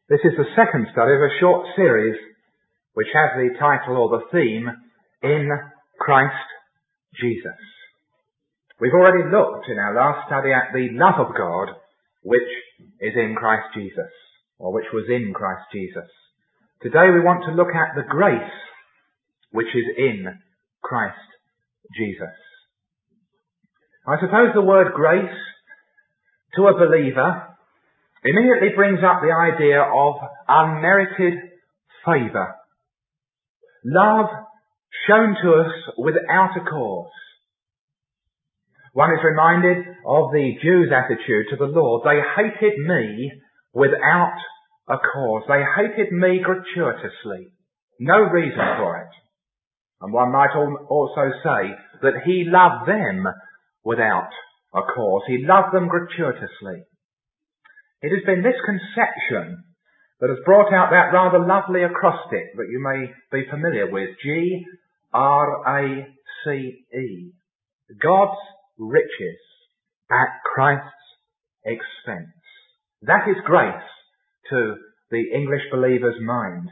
This is the second study of a short series which has the title or the theme, In Christ Jesus. We've already looked in our last study at the love of God which is in Christ Jesus, or which was in Christ Jesus. Today we want to look at the grace which is in Christ Jesus. I suppose the word grace to a believer immediately brings up the idea of unmerited favour. Love shown to us without a cause. One is reminded of the Jews' attitude to the Lord. They hated me without a cause. They hated me gratuitously. No reason for it. And one might also say that he loved them without a cause. He loved them gratuitously. It has been this conception that has brought out that rather lovely acrostic that you may be familiar with. GRACE. God's riches at Christ's expense. That is grace to the English believer's mind.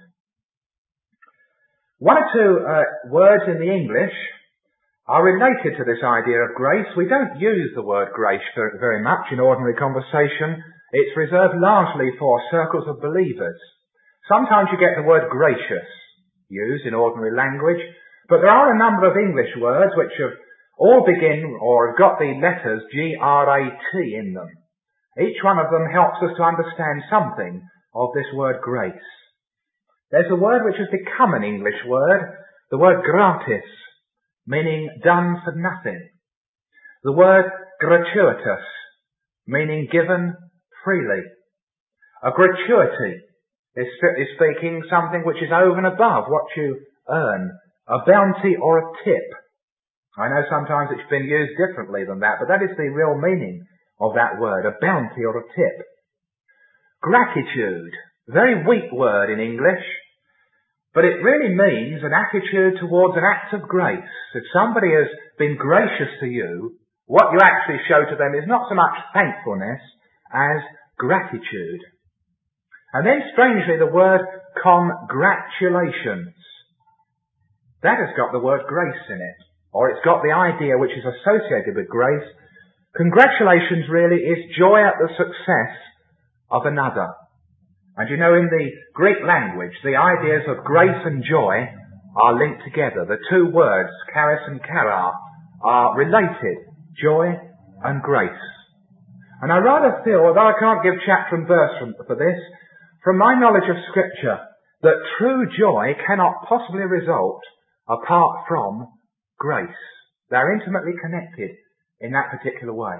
One or two words in the English are related to this idea of grace. We don't use the word grace very much in ordinary conversation. It's reserved largely for circles of believers. Sometimes you get the word gracious used in ordinary language, but there are a number of English words which have all begin or have got the letters GRAT in them. Each one of them helps us to understand something of this word grace. There's a word which has become an English word, the word gratis, meaning done for nothing. The word gratuitous, meaning given freely. A gratuity is strictly speaking something which is over and above what you earn. A bounty or a tip. I know sometimes it's been used differently than that, but that is the real meaning of that word, a bounty or a tip. Gratitude, very weak word in English, but it really means an attitude towards an act of grace. If somebody has been gracious to you, what you actually show to them is not so much thankfulness as gratitude. And then strangely the word congratulations. That has got the word grace in it, or it's got the idea which is associated with grace. Congratulations really is joy at the success of another. And you know, in the Greek language, the ideas of grace and joy are linked together. The two words, charis and chara, are related, joy and grace. And I rather feel, although I can't give chapter and verse for this, from my knowledge of Scripture, that true joy cannot possibly result apart from grace. They're intimately connected in that particular way.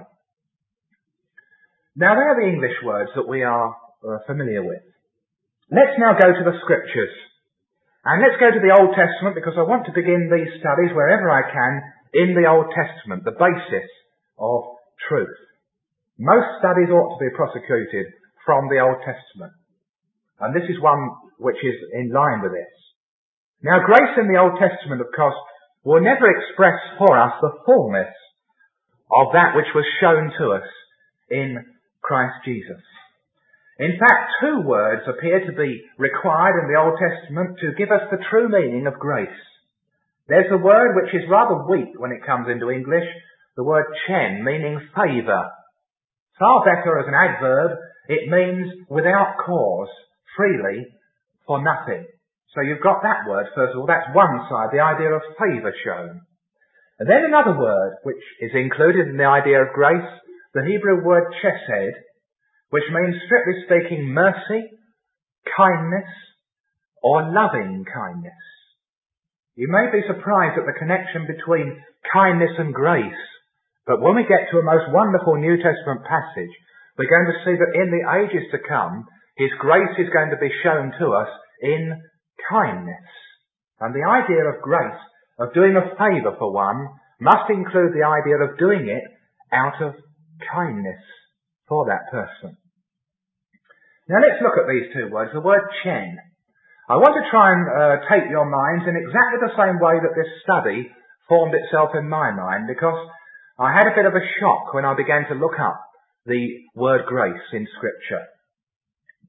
Now, they're the English words that we are familiar with. Let's now go to the Scriptures. And let's go to the Old Testament, because I want to begin these studies wherever I can in the Old Testament, the basis of truth. Most studies ought to be prosecuted from the Old Testament. And this is one which is in line with this. Now, grace in the Old Testament, of course, will never express for us the fullness of that which was shown to us in Christ Jesus. In fact, two words appear to be required in the Old Testament to give us the true meaning of grace. There's a word which is rather weak when it comes into English, the word chen, meaning favour. Far better as an adverb, it means without cause, freely, for nothing. So you've got that word, first of all. That's one side, the idea of favour shown. And then another word which is included in the idea of grace, the Hebrew word chesed, which means, strictly speaking, mercy, kindness, or loving kindness. You may be surprised at the connection between kindness and grace, but when we get to a most wonderful New Testament passage, we're going to see that in the ages to come, His grace is going to be shown to us in kindness. And the idea of grace, of doing a favour for one, must include the idea of doing it out of kindness for that person. Now let's look at these two words, the word chen. I want to try and take your minds in exactly the same way that this study formed itself in my mind, because I had a bit of a shock when I began to look up the word grace in Scripture.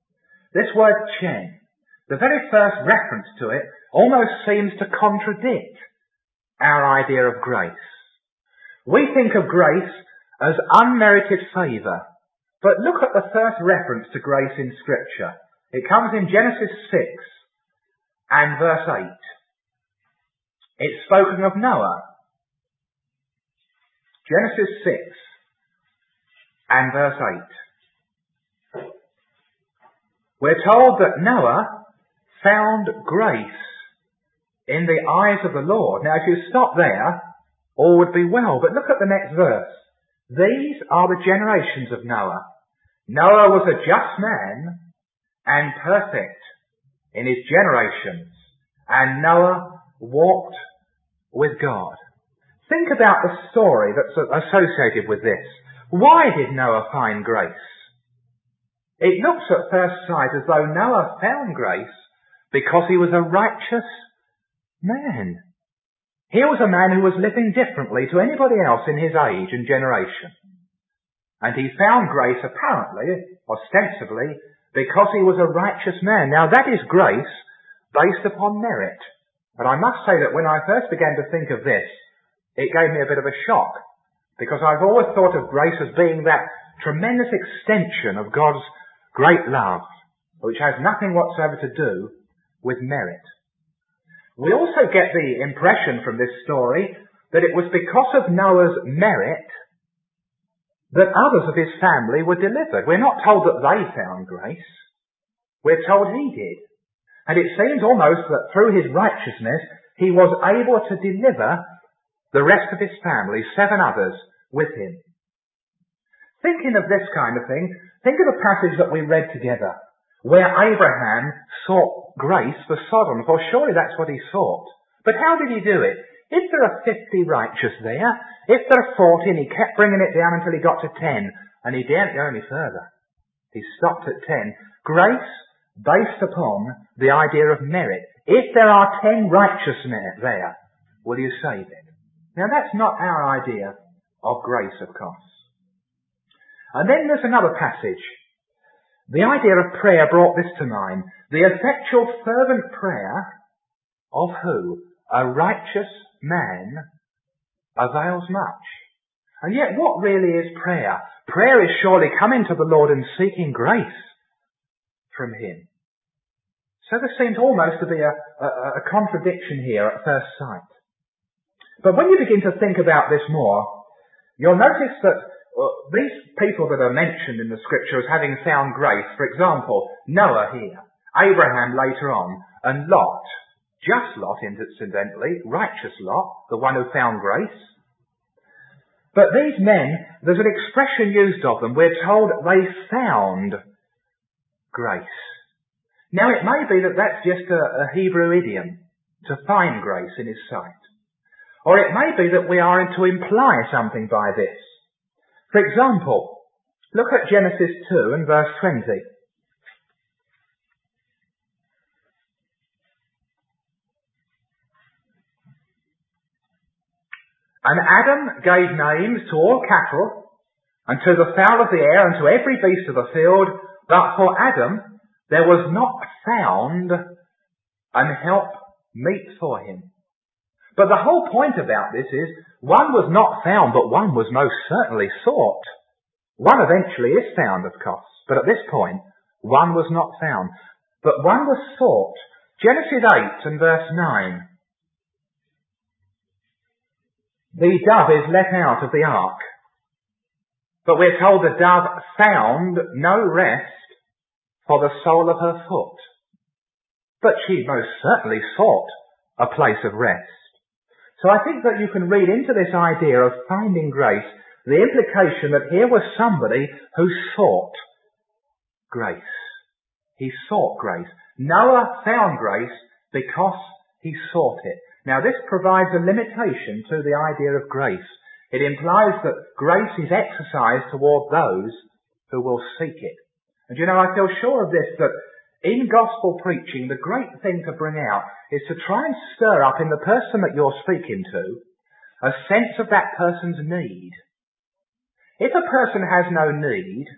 This word chen, the very first reference to it, almost seems to contradict our idea of grace. We think of grace as unmerited favour. But look at the first reference to grace in Scripture. It comes in Genesis 6 and verse 8. It's spoken of Noah. Genesis 6 and verse 8. We're told that Noah found grace in the eyes of the Lord. Now, if you stop there, all would be well. But look at the next verse. These are the generations of Noah. Noah was a just man and perfect in his generations, and Noah walked with God. Think about the story that's associated with this. Why did Noah find grace? It looks at first sight as though Noah found grace because he was a righteous man. He was a man who was living differently to anybody else in his age and generation. And he found grace apparently, ostensibly, because he was a righteous man. Now that is grace based upon merit. But I must say that when I first began to think of this, it gave me a bit of a shock. Because I've always thought of grace as being that tremendous extension of God's great love, which has nothing whatsoever to do with merit. We also get the impression from this story that it was because of Noah's merit that others of his family were delivered. We're not told that they found grace. We're told he did. And it seems almost that through his righteousness, he was able to deliver the rest of his family, 7 others, with him. Thinking of this kind of thing, think of the passage that we read together, where Abraham sought grace for Sodom, for surely that's what he sought. But how did he do it? If there are 50 righteous there, if there are 40, and he kept bringing it down until he got to 10, and he daren't go any further. He stopped at 10. Grace based upon the idea of merit. If there are 10 righteous men there, will you save it? Now that's not our idea of grace, of course. And then there's another passage. The idea of prayer brought this to mind. The effectual fervent prayer of who? A righteous man avails much. And yet what really is prayer? Prayer is surely coming to the Lord and seeking grace from him. So there seems almost to be a contradiction here at first sight. But when you begin to think about this more, you'll notice that these people that are mentioned in the Scripture as having found grace, for example, Noah here, Abraham later on, and Lot, just Lot incidentally, righteous Lot, the one who found grace. But these men, there's an expression used of them, we're told they found grace. Now it may be that that's just a Hebrew idiom, to find grace in his sight. Or it may be that we are to imply something by this. For example, look at Genesis 2 and verse 20. And Adam gave names to all cattle, and to the fowl of the air, and to every beast of the field, but for Adam there was not found an help meet for him. But the whole point about this is, one was not found, but one was most certainly sought. One eventually is found, of course, but at this point, one was not found. But one was sought. Genesis 8 and verse 9. The dove is let out of the ark. But we're told the dove found no rest for the sole of her foot. But she most certainly sought a place of rest. So I think that you can read into this idea of finding grace the implication that here was somebody who sought grace. He sought grace. Noah found grace because he sought it. Now this provides a limitation to the idea of grace. It implies that grace is exercised toward those who will seek it. And you know, I feel sure of this, that in gospel preaching, the great thing to bring out is to try and stir up in the person that you're speaking to a sense of that person's need. If a person has no need,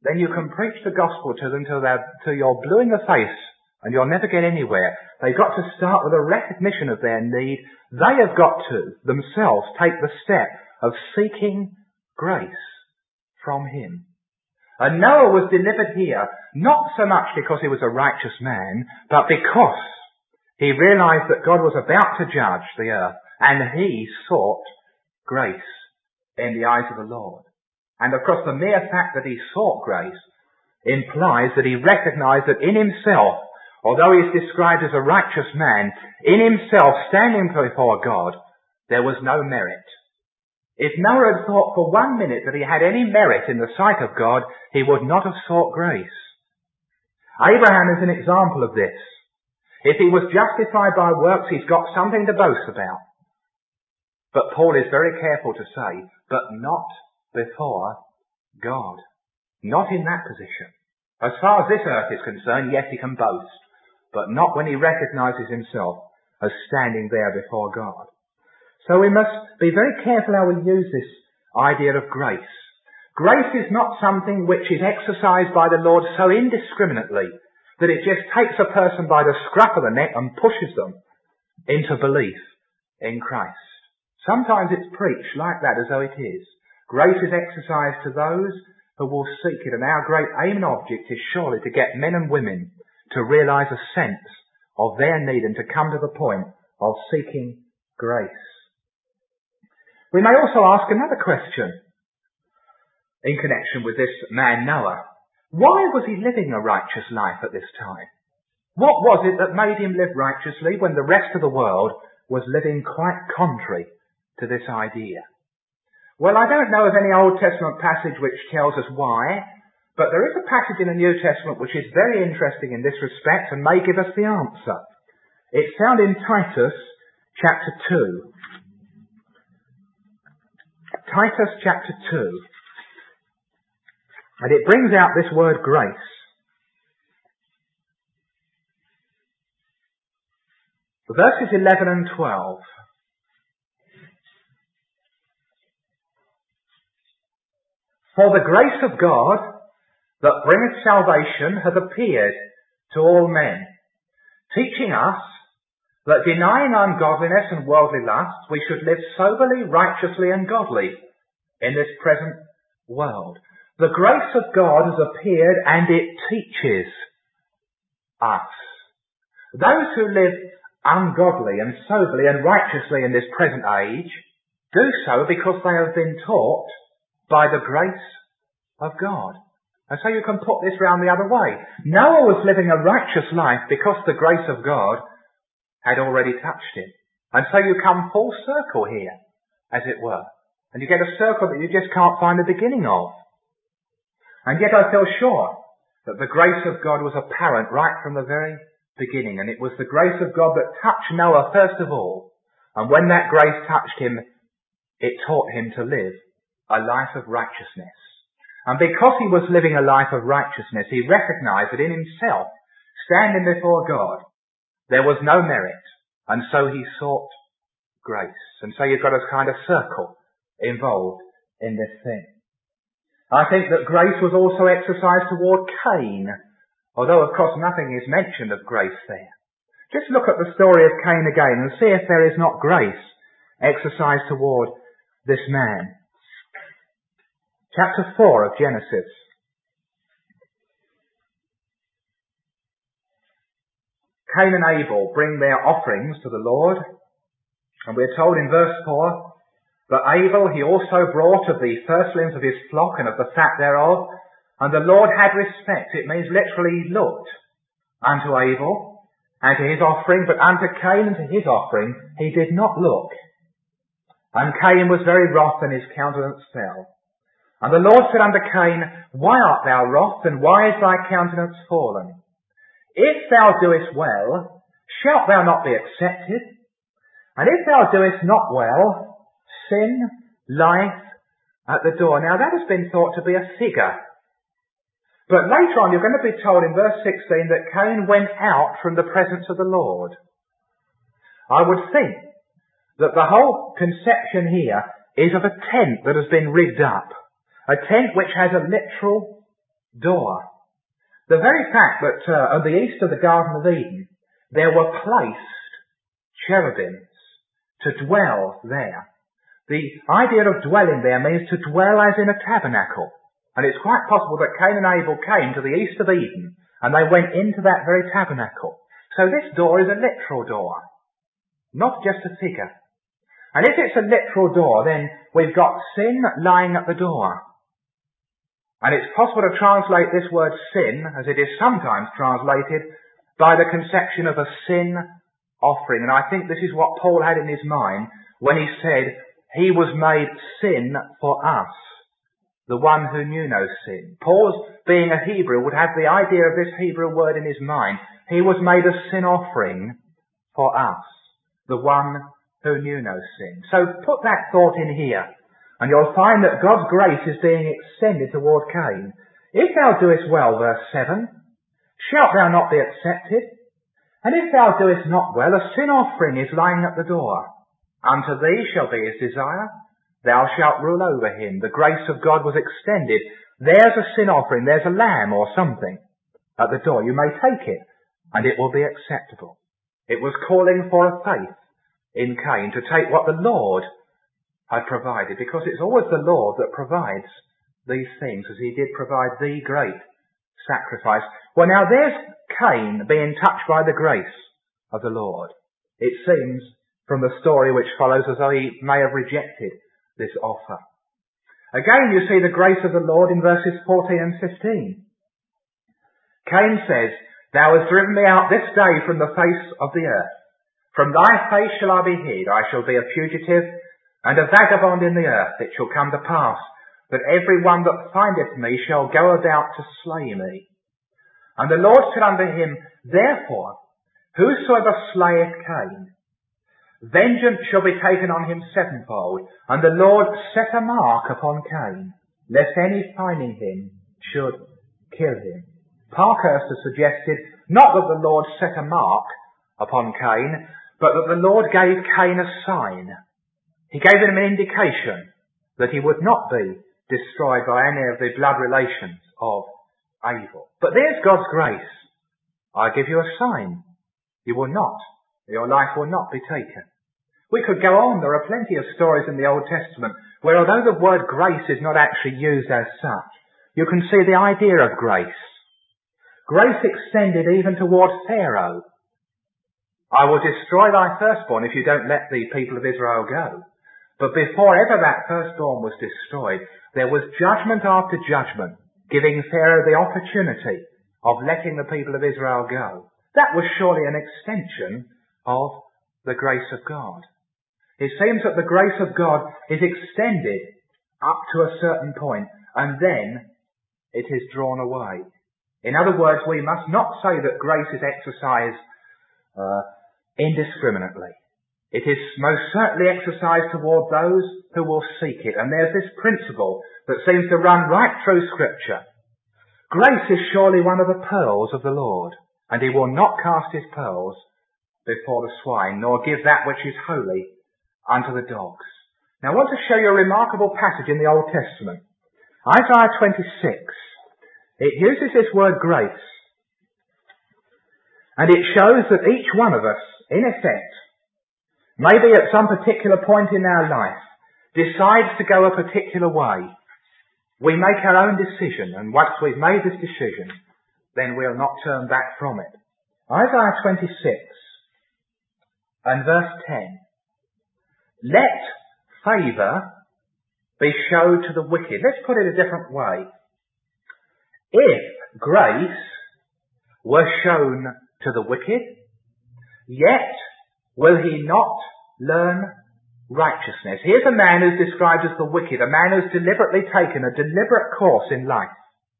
then you can preach the gospel to them till you're blue in the face and you'll never get anywhere. They've got to start with a recognition of their need. They have got to themselves take the step of seeking grace from him. And Noah was delivered here, not so much because he was a righteous man, but because he realized that God was about to judge the earth, and he sought grace in the eyes of the Lord. And of course the mere fact that he sought grace implies that he recognized that in himself, although he is described as a righteous man, in himself, standing before God, there was no merit. If Noah had thought for 1 minute that he had any merit in the sight of God, he would not have sought grace. Abraham is an example of this. If he was justified by works, he's got something to boast about. But Paul is very careful to say, but not before God. Not in that position. As far as this earth is concerned, yes, he can boast, but not when he recognizes himself as standing there before God. So we must be very careful how we use this idea of grace. Grace is not something which is exercised by the Lord so indiscriminately that it just takes a person by the scruff of the neck and pushes them into belief in Christ. Sometimes it's preached like that as though it is. Grace is exercised to those who will seek it, and our great aim and object is surely to get men and women to realize a sense of their need and to come to the point of seeking grace. We may also ask another question in connection with this man Noah. Why was he living a righteous life at this time? What was it that made him live righteously when the rest of the world was living quite contrary to this idea? Well, I don't know of any Old Testament passage which tells us why, but there is a passage in the New Testament which is very interesting in this respect and may give us the answer. It's found in Titus chapter 2. Titus chapter 2. And it brings out this word grace. Verses 11 and 12. For the grace of God that bringeth salvation hath appeared to all men, teaching us that denying ungodliness and worldly lusts, we should live soberly, righteously and godly in this present world. The grace of God has appeared and it teaches us. Those who live ungodly and soberly and righteously in this present age do so because they have been taught by the grace of God. And so you can put this round the other way. Noah was living a righteous life because the grace of God had already touched him. And so you come full circle here, as it were. And you get a circle that you just can't find the beginning of. And yet I feel sure that the grace of God was apparent right from the very beginning. And it was the grace of God that touched Noah first of all. And when that grace touched him, it taught him to live a life of righteousness. And because he was living a life of righteousness, he recognized that in himself, standing before God, there was no merit, and so he sought grace. And so you've got a kind of circle involved in this thing. I think that grace was also exercised toward Cain, although of course nothing is mentioned of grace there. Just look at the story of Cain again and see if there is not grace exercised toward this man. Chapter 4 of Genesis. Cain and Abel bring their offerings to the Lord, and we're told in verse 4 that Abel he also brought of the firstlings of his flock and of the fat thereof, and the Lord had respect. It means literally he looked unto Abel and to his offering, but unto Cain and to his offering he did not look. And Cain was very wroth, and his countenance fell. And the Lord said unto Cain, Why art thou wroth, and why is thy countenance fallen? If thou doest well, shalt thou not be accepted? And if thou doest not well, sin lieth at the door. Now that has been thought to be a figure. But later on you're going to be told in verse 16 that Cain went out from the presence of the Lord. I would think that the whole conception here is of a tent that has been rigged up. A tent which has a literal door. The very fact that at the east of the Garden of Eden there were placed cherubims to dwell there. The idea of dwelling there means to dwell as in a tabernacle. And it's quite possible that Cain and Abel came to the east of Eden and they went into that very tabernacle. So this door is a literal door, not just a figure. And if it's a literal door, then we've got sin lying at the door. And it's possible to translate this word sin, as it is sometimes translated, by the conception of a sin offering. And I think this is what Paul had in his mind when he said, he was made sin for us, the one who knew no sin. Paul, being a Hebrew, would have the idea of this Hebrew word in his mind. He was made a sin offering for us, the one who knew no sin. So put that thought in here, and you'll find that God's grace is being extended toward Cain. If thou doest well, verse 7, shalt thou not be accepted? And if thou doest not well, a sin offering is lying at the door. Unto thee shall be his desire. Thou shalt rule over him. The grace of God was extended. There's a sin offering. There's a lamb or something at the door. You may take it, and it will be acceptable. It was calling for a faith in Cain to take what the Lord had provided, because it's always the Lord that provides these things, as he did provide the great sacrifice. Well, now there's Cain being touched by the grace of the Lord. It seems from the story which follows as though he may have rejected this offer. Again, you see the grace of the Lord in verses 14 and 15. Cain says, thou hast driven me out this day from the face of the earth. From thy face shall I be hid. I shall be a fugitive and a vagabond in the earth. It shall come to pass that every one that findeth me shall go about to slay me. And the Lord said unto him, therefore, whosoever slayeth Cain, vengeance shall be taken on him sevenfold. And the Lord set a mark upon Cain, lest any finding him should kill him. Parkhurst has suggested not that the Lord set a mark upon Cain, but that the Lord gave Cain a sign. He gave him an indication that he would not be destroyed by any of the blood relations of Abel. But there's God's grace. I give you a sign. You will not. Your life will not be taken. We could go on. There are plenty of stories in the Old Testament where, although the word grace is not actually used as such, you can see the idea of grace. Grace extended even toward Pharaoh. I will destroy thy firstborn if you don't let the people of Israel go. But before ever that firstborn was destroyed, there was judgment after judgment, giving Pharaoh the opportunity of letting the people of Israel go. That was surely an extension of the grace of God. It seems that the grace of God is extended up to a certain point, and then it is drawn away. In other words, we must not say that grace is exercised indiscriminately. It is most certainly exercised toward those who will seek it. And there's this principle that seems to run right through Scripture. Grace is surely one of the pearls of the Lord, and he will not cast his pearls before the swine, nor give that which is holy unto the dogs. Now I want to show you a remarkable passage in the Old Testament. Isaiah 26. It uses this word grace. And it shows that each one of us, in effect, maybe at some particular point in our life, decides to go a particular way. We make our own decision, and once we've made this decision, then we'll not turn back from it. Isaiah 26 and verse 10. Let favour be showed to the wicked. Let's put it a different way. If grace were shown to the wicked, yet will he not learn righteousness. Here's a man who's described as the wicked, a man who's deliberately taken a deliberate course in life.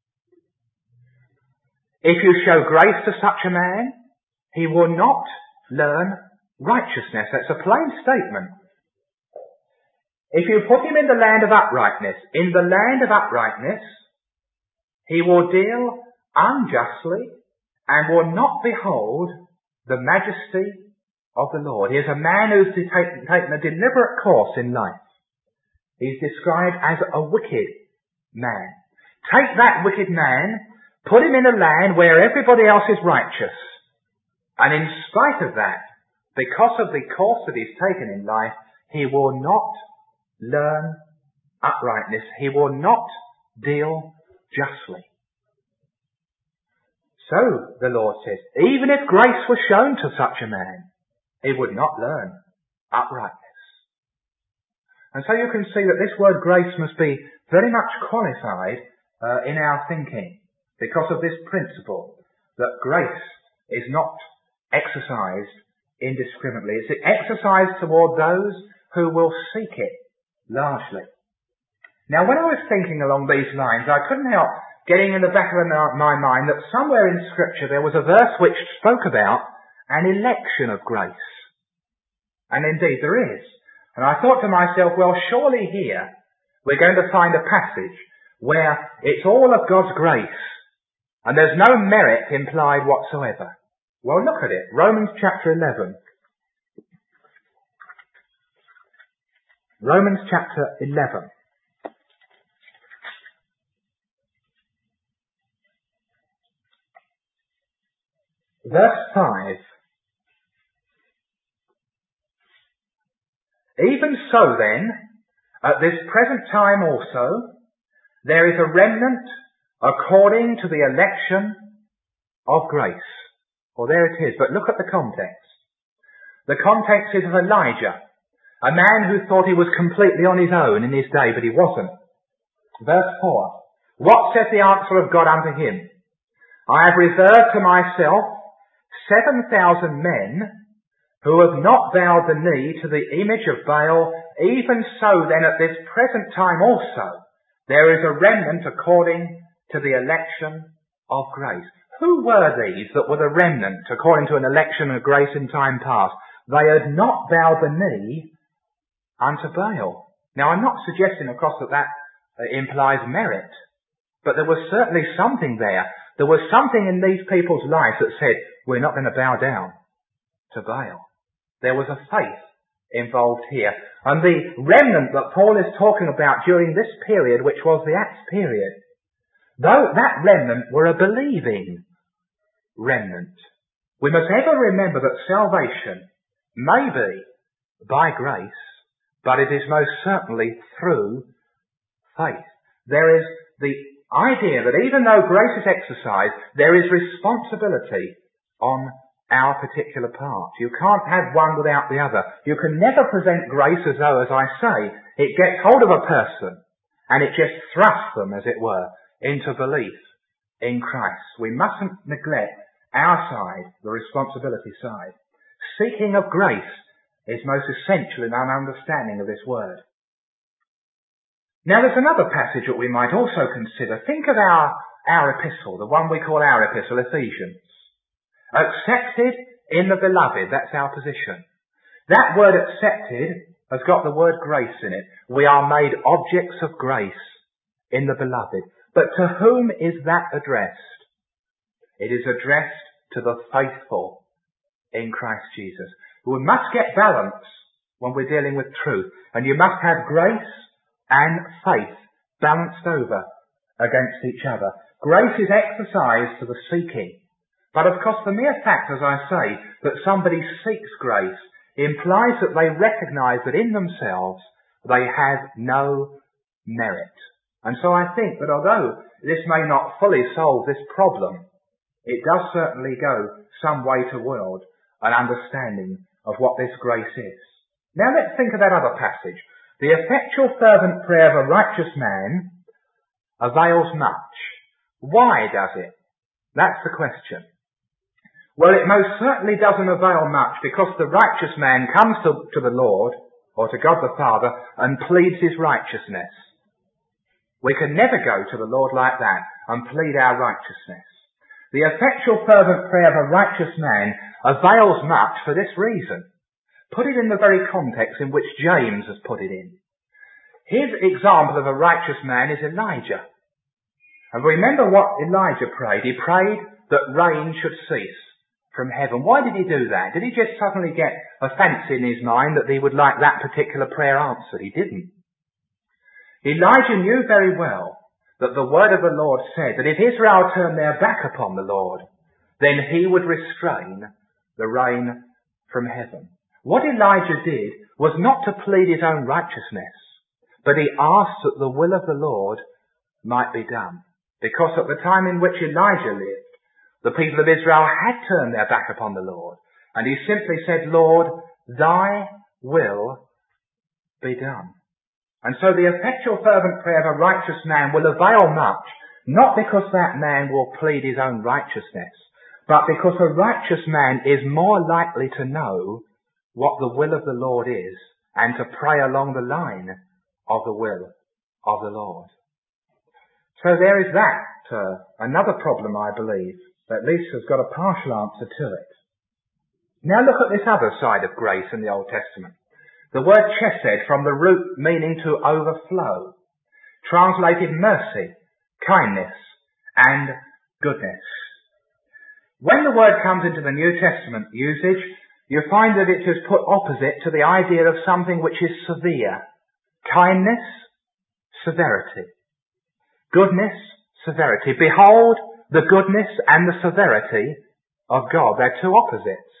If you show grace to such a man, he will not learn righteousness. That's a plain statement. If you put him in the land of uprightness, he will deal unjustly and will not behold the majesty of the Lord. Here's a man who's taken a deliberate course in life. He's described as a wicked man. Take that wicked man, put him in a land where everybody else is righteous. And in spite of that, because of the course that he's taken in life, he will not learn uprightness. He will not deal justly. So, the Lord says, even if grace was shown to such a man, he would not learn uprightness. And so you can see that this word grace must be very much qualified in our thinking because of this principle that grace is not exercised indiscriminately. It's exercised toward those who will seek it largely. Now, when I was thinking along these lines, I couldn't help getting in the back of my mind that somewhere in Scripture there was a verse which spoke about an election of grace. And indeed there is. And I thought to myself, well, surely here we're going to find a passage where it's all of God's grace and there's no merit implied whatsoever. Well, look at it. Romans chapter 11. Romans chapter 11. Verse 5. Even so then, at this present time also, there is a remnant according to the election of grace. Well, there it is, but look at the context. The context is of Elijah, a man who thought he was completely on his own in his day, but he wasn't. Verse 4. What said the answer of God unto him? I have reserved to myself 7,000 men who have not bowed the knee to the image of Baal. Even so then at this present time also there is a remnant according to the election of grace. Who were these that were the remnant according to an election of grace in time past? They had not bowed the knee unto Baal. Now I'm not suggesting of course that implies merit, but there was certainly something there. There was something in these people's lives that said, we're not going to bow down to Baal. There was a faith involved here. And the remnant that Paul is talking about during this period, which was the Acts period, though that remnant were a believing remnant, we must ever remember that salvation may be by grace, but it is most certainly through faith. There is the idea that even though grace is exercised, there is responsibility on our particular part. You can't have one without the other. You can never present grace as though, as I say, it gets hold of a person and it just thrusts them, as it were, into belief in Christ. We mustn't neglect our side, the responsibility side. Seeking of grace is most essential in our understanding of this word. Now there's another passage that we might also consider. Think of our epistle, the one we call our epistle, Ephesians. Accepted in the beloved, that's our position. That word accepted has got the word grace in it. We are made objects of grace in the beloved. But to whom is that addressed? It is addressed to the faithful in Christ Jesus. We must get balance when we're dealing with truth. And you must have grace and faith balanced over against each other. Grace is exercised to the seeking. But of course the mere fact, as I say, that somebody seeks grace implies that they recognise that in themselves they have no merit. And so I think that although this may not fully solve this problem, it does certainly go some way toward an understanding of what this grace is. Now let's think of that other passage. The effectual fervent prayer of a righteous man avails much. Why does it? That's the question. Well, it most certainly doesn't avail much because the righteous man comes to the Lord, or to God the Father, and pleads his righteousness. We can never go to the Lord like that and plead our righteousness. The effectual fervent prayer of a righteous man avails much for this reason. Put it in the very context in which James has put it in. His example of a righteous man is Elijah. And remember what Elijah prayed. He prayed that rain should cease from heaven. Why did he do that? Did he just suddenly get a fancy in his mind that he would like that particular prayer answered? He didn't. Elijah knew very well that the word of the Lord said that if Israel turned their back upon the Lord, then he would restrain the rain from heaven. What Elijah did was not to plead his own righteousness, but he asked that the will of the Lord might be done. Because at the time in which Elijah lived, the people of Israel had turned their back upon the Lord. And he simply said, Lord, thy will be done. And so the effectual fervent prayer of a righteous man will avail much, not because that man will plead his own righteousness, but because a righteous man is more likely to know what the will of the Lord is and to pray along the line of the will of the Lord. So there is that, another problem, I believe, that at least has got a partial answer to it. Now look at this other side of grace in the Old Testament. The word chesed, from the root meaning to overflow, translated mercy, kindness, and goodness. When the word comes into the New Testament usage, you find that it is put opposite to the idea of something which is severe. Kindness, severity. Goodness, severity. Behold the goodness and the severity of God. They're two opposites.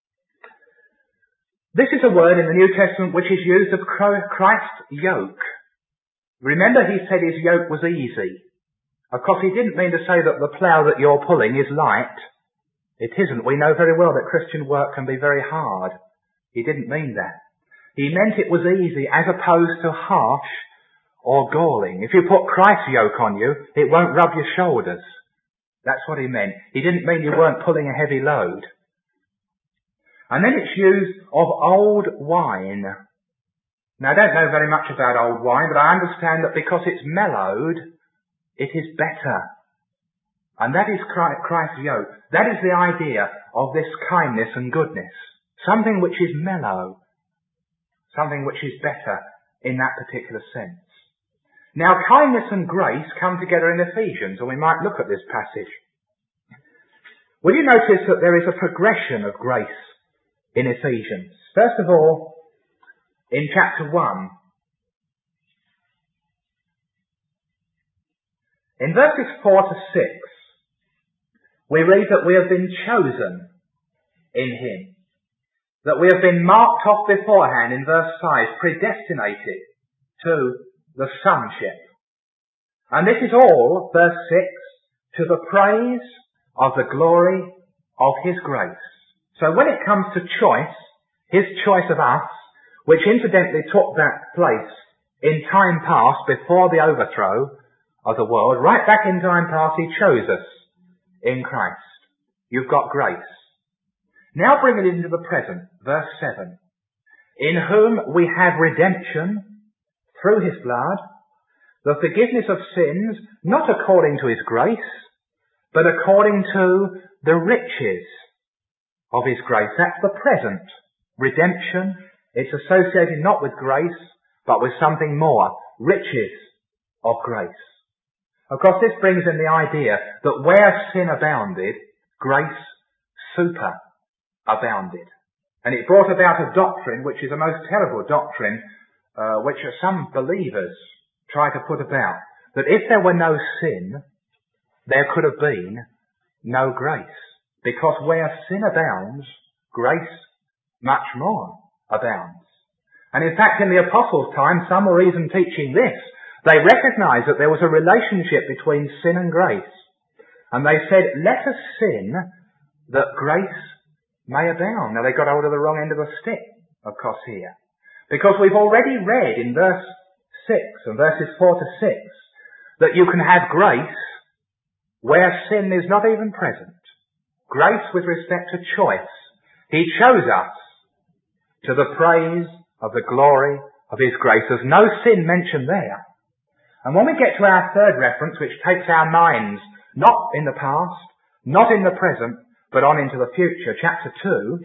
This is a word in the New Testament which is used of Christ's yoke. Remember, he said his yoke was easy. Of course, he didn't mean to say that the plough that you're pulling is light. It isn't. We know very well that Christian work can be very hard. He didn't mean that. He meant it was easy as opposed to harsh or galling. If you put Christ's yoke on you, it won't rub your shoulders. That's what he meant. He didn't mean you weren't pulling a heavy load. And then it's used of old wine. Now, I don't know very much about old wine, but I understand that because it's mellowed, it is better. And that is Christ's yoke. That is the idea of this kindness and goodness. Something which is mellow. Something which is better in that particular sense. Now, kindness and grace come together in Ephesians, and we might look at this passage. Will you notice that there is a progression of grace in Ephesians? First of all, in chapter 1, in verses 4 to 6, we read that we have been chosen in him, that we have been marked off beforehand in verse 5, predestinated to the sonship. And this is all, verse 6, to the praise of the glory of his grace. So when it comes to choice, his choice of us, which incidentally took that place in time past before the overthrow of the world, right back in time past, he chose us in Christ. You've got grace. Now bring it into the present, verse 7. In whom we have redemption through his blood, the forgiveness of sins, not according to his grace, but according to the riches of his grace. That's the present. Redemption, it's associated not with grace, but with something more. Riches of grace. Of course, this brings in the idea that where sin abounded, grace superabounded. And it brought about a doctrine which is a most terrible doctrine, which some believers try to put about. That if there were no sin, there could have been no grace. Because where sin abounds, grace much more abounds. And in fact, in the apostles' time, some were even teaching this. They recognized that there was a relationship between sin and grace. And they said, let us sin that grace may abound. Now they got hold of the wrong end of the stick, of course, here. Because we've already read in verse 6 and verses 4 to 6 that you can have grace where sin is not even present. Grace with respect to choice. He chose us to the praise of the glory of his grace. There's no sin mentioned there. And when we get to our third reference, which takes our minds not in the past, not in the present, but on into the future, chapter 2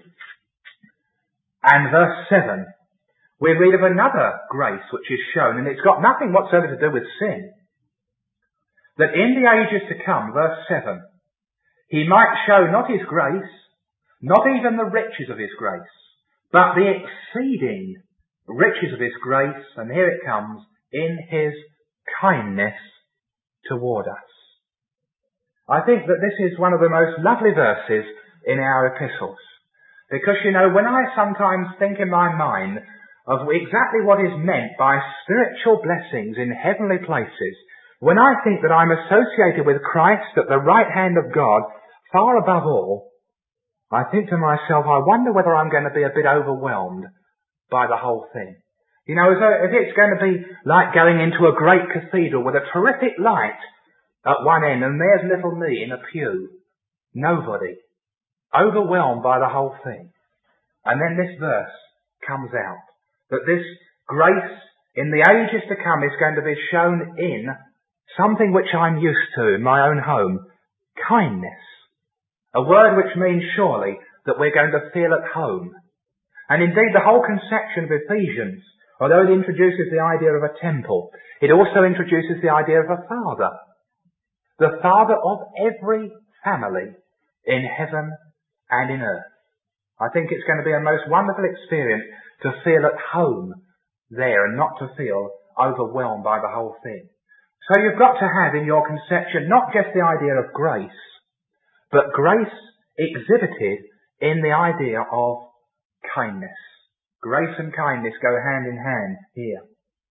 and verse 7, we read of another grace which is shown, and it's got nothing whatsoever to do with sin. That in the ages to come, verse 7, he might show not his grace, not even the riches of his grace, but the exceeding riches of his grace, and here it comes, in his kindness toward us. I think that this is one of the most lovely verses in our epistles. Because, when I sometimes think in my mind of exactly what is meant by spiritual blessings in heavenly places, when I think that I'm associated with Christ at the right hand of God, far above all, I think to myself, I wonder whether I'm going to be a bit overwhelmed by the whole thing. As though if it's going to be like going into a great cathedral with a terrific light at one end, and there's little me in a pew. Nobody. Overwhelmed by the whole thing. And then this verse comes out. That this grace in the ages to come is going to be shown in something which I'm used to in my own home. Kindness. A word which means surely that we're going to feel at home. And indeed the whole conception of Ephesians, although it introduces the idea of a temple, it also introduces the idea of a father. The father of every family in heaven and in earth. I think it's going to be a most wonderful experience to feel at home there and not to feel overwhelmed by the whole thing. So you've got to have in your conception not just the idea of grace, but grace exhibited in the idea of kindness. Grace and kindness go hand in hand here.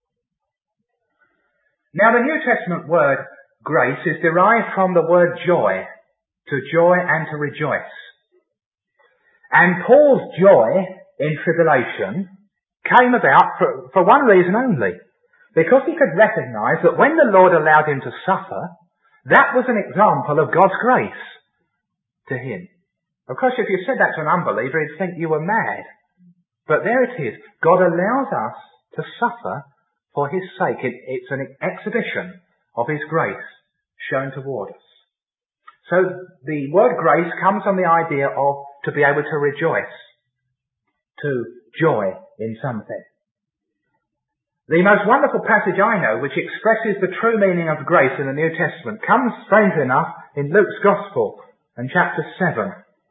Now the New Testament word grace is derived from the word joy, to joy and to rejoice. And Paul's joy in tribulation came about for one reason only, because he could recognize that when the Lord allowed him to suffer, that was an example of God's grace to him. Of course, if you said that to an unbeliever, he'd think you were mad. But there it is. God allows us to suffer for his sake. It's an exhibition of his grace shown toward us. So the word grace comes from the idea of to be able to rejoice, to joy in something. The most wonderful passage I know which expresses the true meaning of grace in the New Testament comes, strangely enough, in Luke's Gospel in chapter 7.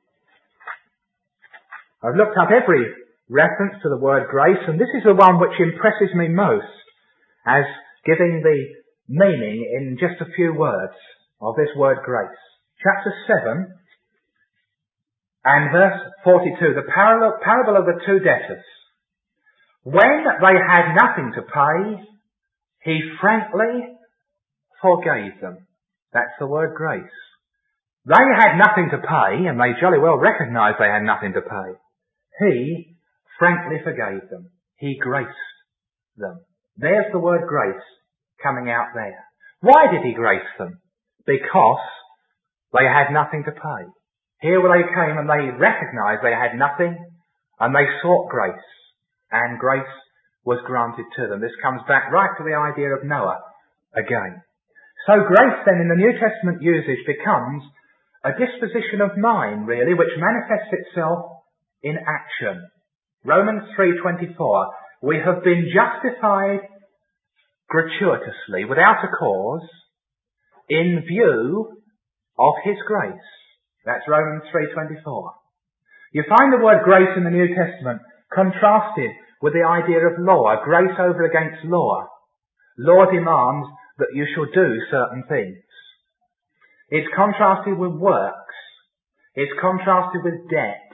I've looked up every reference to the word grace, and this is the one which impresses me most as giving the meaning in just a few words of this word grace. Chapter 7 and verse 42, the parable of the two debtors. When they had nothing to pay, he frankly forgave them. That's the word grace. They had nothing to pay, and they jolly well recognised they had nothing to pay. He frankly forgave them. He graced them. There's the word grace coming out there. Why did he grace them? Because they had nothing to pay. Here they came and they recognised they had nothing, and they sought grace, and grace was granted to them. This comes back right to the idea of Noah again. So grace then in the New Testament usage becomes a disposition of mind, really, which manifests itself in action. Romans 3:24, we have been justified gratuitously, without a cause, in view of his grace. That's Romans 3:24. You find the word grace in the New Testament contrasted with the idea of law, grace over against law. Law demands that you shall do certain things. It's contrasted with works. It's contrasted with debt.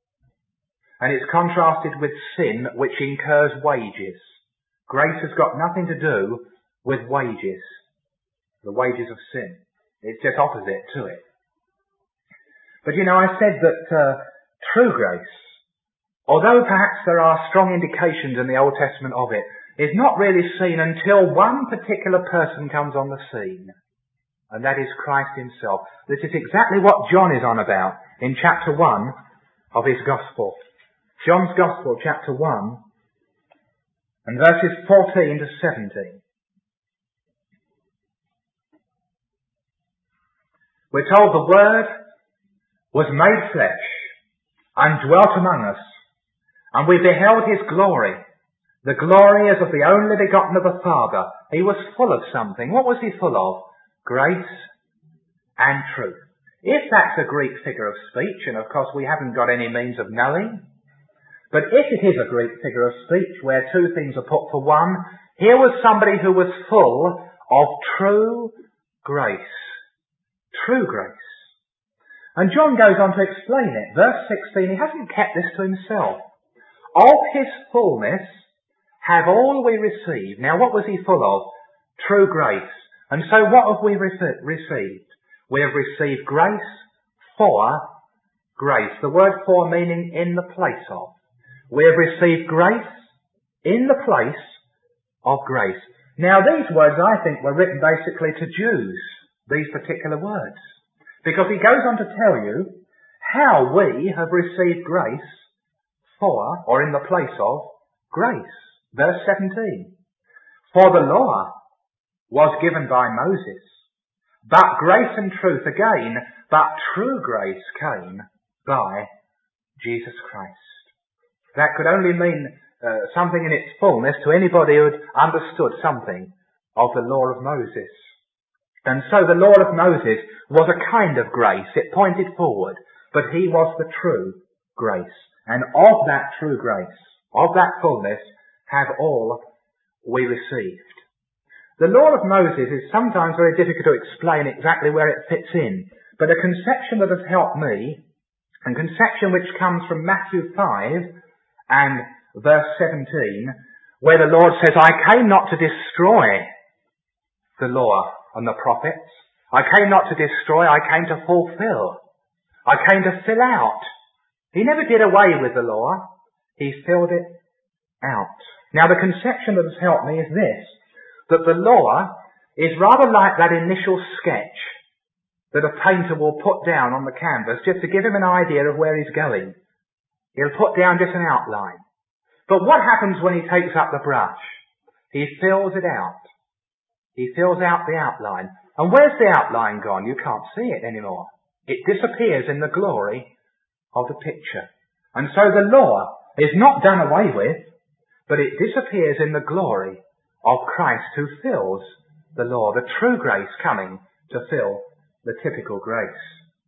And it's contrasted with sin, which incurs wages. Grace has got nothing to do with wages, the wages of sin. It's just opposite to it. But I said that true grace, although perhaps there are strong indications in the Old Testament of it, is not really seen until one particular person comes on the scene. And that is Christ himself. This is exactly what John is on about in chapter 1 of his Gospel. John's Gospel, chapter 1, and verses 14 to 17. We're told the Word was made flesh and dwelt among us, and we beheld his glory, the glory as of the only begotten of the Father. He was full of something. What was he full of? Grace and truth. If that's a Greek figure of speech, and of course we haven't got any means of knowing, but if it is a Greek figure of speech where two things are put for one, here was somebody who was full of true grace. True grace. And John goes on to explain it. Verse 16, he hasn't kept this to himself. Of his fullness have all we received. Now what was he full of? True grace. And so what have we received? We have received grace for grace. The word for meaning in the place of. We have received grace in the place of grace. Now these words, I think, were written basically to Jews, these particular words. Because he goes on to tell you how we have received grace for, or in the place of, grace. Verse 17. For the law was given by Moses, but grace and truth again, but true grace came by Jesus Christ. That could only mean something in its fullness to anybody who had understood something of the law of Moses. And so the law of Moses was a kind of grace. It pointed forward, but he was the true grace. And of that true grace, of that fullness, have all we received. The law of Moses is sometimes very difficult to explain exactly where it fits in, but a conception that has helped me, and conception which comes from Matthew 5 and verse 17, where the Lord says, I came not to destroy the law and the prophets. I came not to destroy, I came to fulfill. I came to fill out. He never did away with the law. He filled it out. Now the conception that has helped me is this, that the law is rather like that initial sketch that a painter will put down on the canvas just to give him an idea of where he's going. He'll put down just an outline. But what happens when he takes up the brush? He fills it out. He fills out the outline. And where's the outline gone? You can't see it anymore. It disappears in the glory of the picture. And so the law is not done away with, but it disappears in the glory of Christ who fills the law, the true grace coming to fill the typical grace.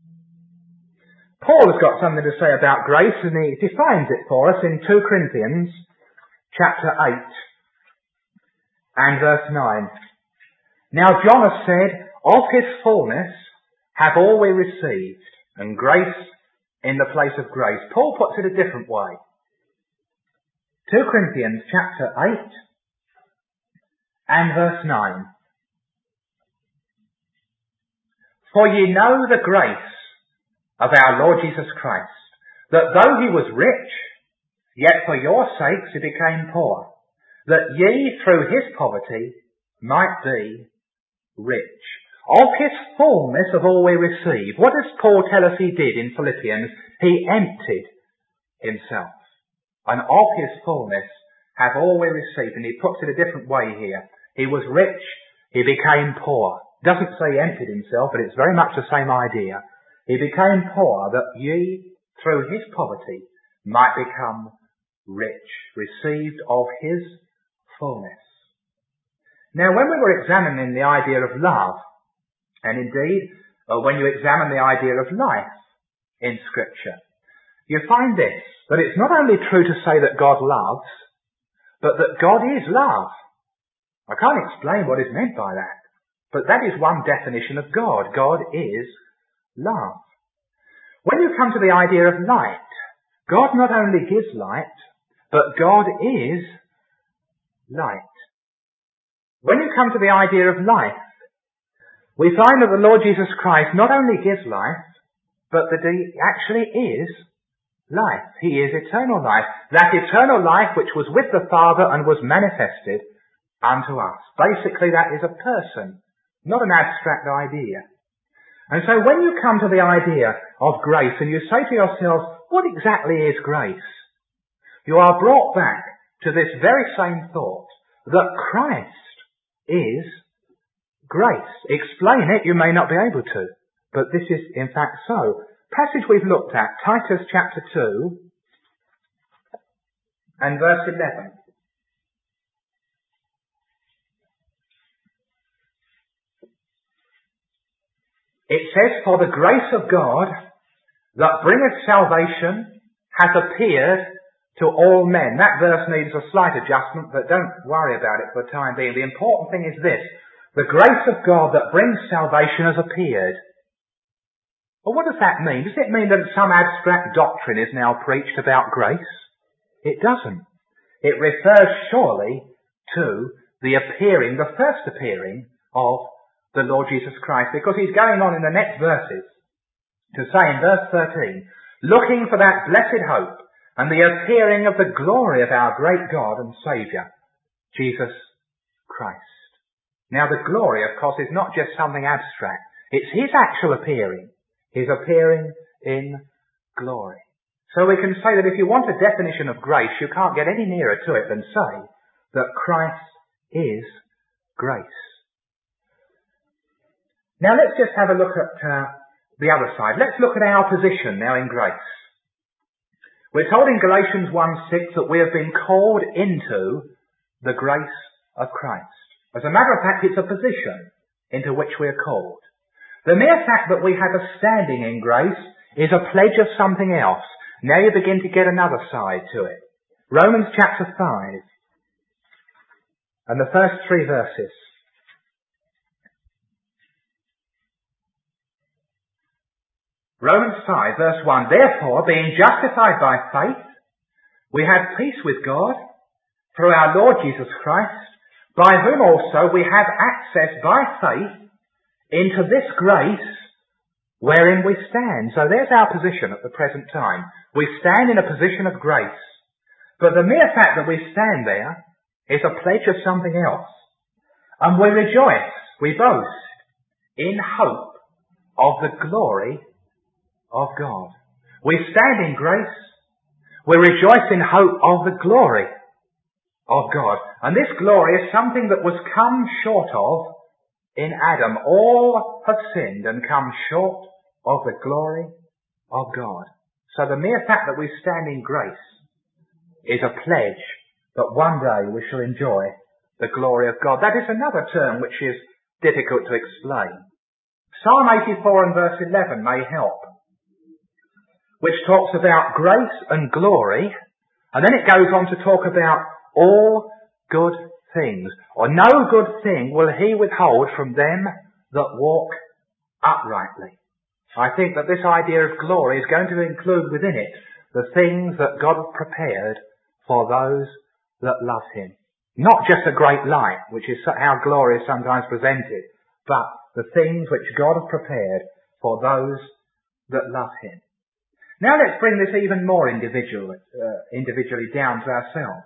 Paul has got something to say about grace, and he defines it for us in 2 Corinthians chapter 8 and verse 9. Now John has said, of his fullness have all we received, and grace in the place of grace. Paul puts it a different way. 2 Corinthians chapter 8 and verse 9. For ye know the grace of our Lord Jesus Christ, that though he was rich, yet for your sakes he became poor, that ye through his poverty might be rich. Of his fullness of all we receive. What does Paul tell us he did in Philippians? He emptied himself. And of his fullness have all we received. And he puts it a different way here. He was rich, he became poor. Doesn't say he emptied himself, but it's very much the same idea. He became poor that ye, through his poverty, might become rich, received of his fullness. Now, when we were examining the idea of love, and indeed, when you examine the idea of life in Scripture, you find this, that it's not only true to say that God loves, but that God is love. I can't explain what is meant by that, but that is one definition of God. God is love. When you come to the idea of light, God not only gives light, but God is light. When you come to the idea of life, we find that the Lord Jesus Christ not only gives life, but that he actually is life. He is eternal life. That eternal life which was with the Father and was manifested unto us. Basically, that is a person, not an abstract idea. And so when you come to the idea of grace and you say to yourselves, what exactly is grace? You are brought back to this very same thought, that Christ is grace. Explain it, you may not be able to, but this is in fact so. Passage we've looked at, Titus chapter 2 and verse 11. It says, for the grace of God that bringeth salvation hath appeared to all men. That verse needs a slight adjustment, but don't worry about it for the time being. The important thing is this, The grace of God that brings salvation has appeared. Well, what does that mean? Does it mean that some abstract doctrine is now preached about grace? It doesn't. It refers surely to the first appearing of the Lord Jesus Christ, because he's going on in the next verses to say in verse 13, looking for that blessed hope and the appearing of the glory of our great God and Saviour, Jesus Christ. Now the glory, of course, is not just something abstract. It's his actual appearing. His appearing in glory. So we can say that if you want a definition of grace, you can't get any nearer to it than say that Christ is grace. Now let's just have a look at the other side. Let's look at our position now in grace. We're told in Galatians 1:6 that we have been called into the grace of Christ. As a matter of fact, it's a position into which we're called. The mere fact that we have a standing in grace is a pledge of something else. Now you begin to get another side to it. Romans chapter 5 and the first 3 verses. Romans 5 verse 1, therefore, being justified by faith, we have peace with God through our Lord Jesus Christ, by whom also we have access by faith into this grace wherein we stand. So there's our position at the present time. We stand in a position of grace. But the mere fact that we stand there is a pledge of something else. And we rejoice, we boast, in hope of the glory of God. We stand in grace. We rejoice in hope of the glory of God. And this glory is something that was come short of in Adam. All have sinned and come short of the glory of God. So the mere fact that we stand in grace is a pledge that one day we shall enjoy the glory of God. That is another term which is difficult to explain. Psalm 84 and verse 11 may help, which talks about grace and glory, and then it goes on to talk about all good things. Or no good thing will he withhold from them that walk uprightly. I think that this idea of glory is going to include within it the things that God has prepared for those that love him. Not just a great light, which is how glory is sometimes presented, but the things which God has prepared for those that love him. Now let's bring this even more individually down to ourselves.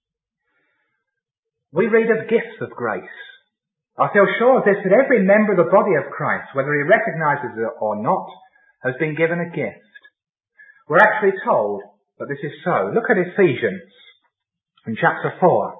We read of gifts of grace. I feel sure of this, that every member of the body of Christ, whether he recognises it or not, has been given a gift. We're actually told that this is so. Look at Ephesians in chapter 4.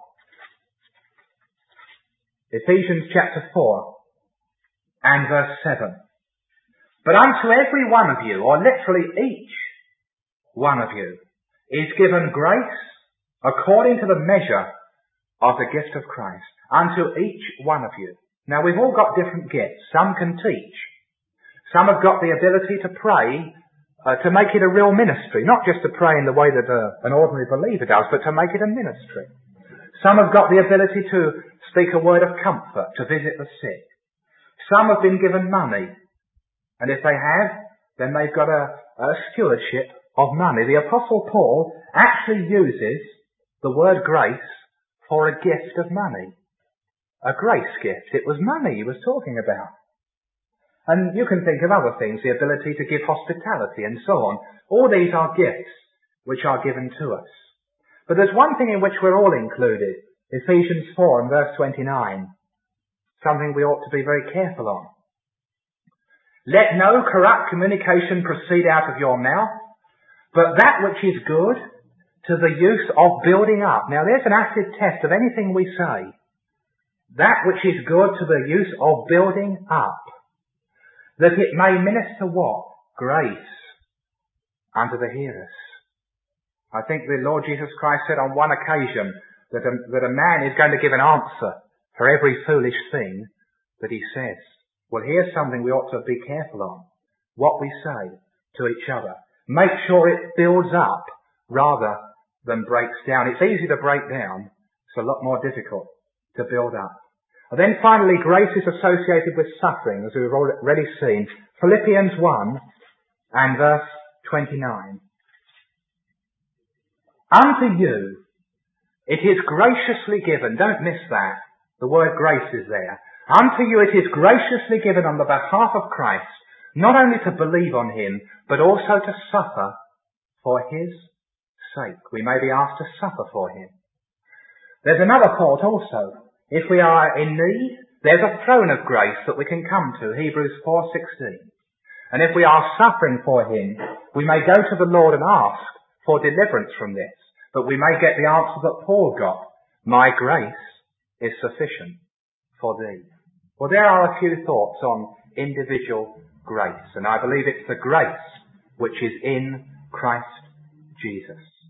Ephesians chapter 4 and verse 7. But unto every one of you, or literally each one of you, is given grace according to the measure of the gift of Christ. Unto each one of you. Now we've all got different gifts. Some can teach. Some have got the ability to pray, to make it a real ministry. Not just to pray in the way that an ordinary believer does, but to make it a ministry. Some have got the ability to speak a word of comfort, to visit the sick. Some have been given money. And if they have, then they've got a stewardship of money. The Apostle Paul actually uses the word grace for a gift of money. A grace gift. It was money he was talking about. And you can think of other things, the ability to give hospitality and so on. All these are gifts which are given to us. But there's one thing in which we're all included. Ephesians 4 and verse 29. Something we ought to be very careful on. Let no corrupt communication proceed out of your mouth, but that which is good to the use of building up. Now there's an acid test of anything we say. That which is good to the use of building up, that it may minister what? Grace unto the hearers. I think the Lord Jesus Christ said on one occasion that a man is going to give an answer for every foolish thing that he says. Well, here's something we ought to be careful on. What we say to each other. Make sure it builds up rather than breaks down. It's easy to break down. It's a lot more difficult to build up. And then finally, grace is associated with suffering, as we've already seen. Philippians 1 and verse 29. Unto you it is graciously given. Don't miss that. The word grace is there. Unto you it is graciously given on the behalf of Christ, not only to believe on him, but also to suffer for his sake. We may be asked to suffer for him. There's another court also. If we are in need, there's a throne of grace that we can come to, Hebrews 4:16. And if we are suffering for him, we may go to the Lord and ask for deliverance from this. But we may get the answer that Paul got, my grace is sufficient for thee. Well, there are a few thoughts on individual grace, and I believe it's the grace which is in Christ Jesus.